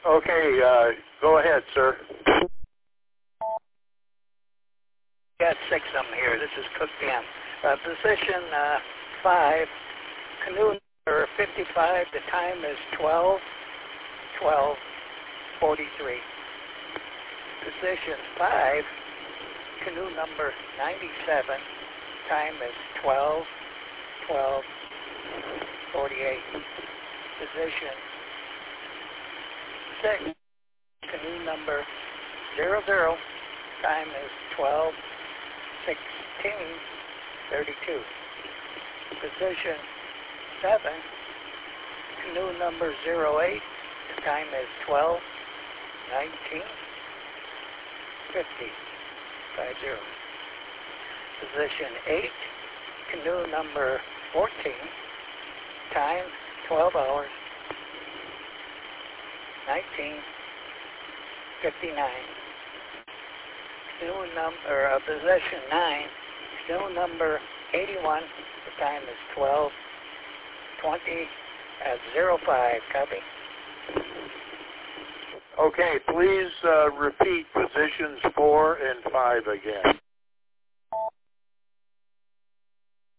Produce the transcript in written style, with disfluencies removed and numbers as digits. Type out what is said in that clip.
Okay, go ahead, sir. Got 6 of them here. This is Cook Dam. Position 5, canoe number 55. The time is 12:43. Position 5, canoe number 97. Time is 12:48. Position 6, canoe number 00. Time is 12:16:32. Position 7, canoe number 08. The time is 12:19:50. Position 8, canoe number 14. Time 12 hours 19:59. Canoe number position 9, canoe number 81. The time is 12:20:05. Copy. Okay, please repeat positions 4 and 5 again.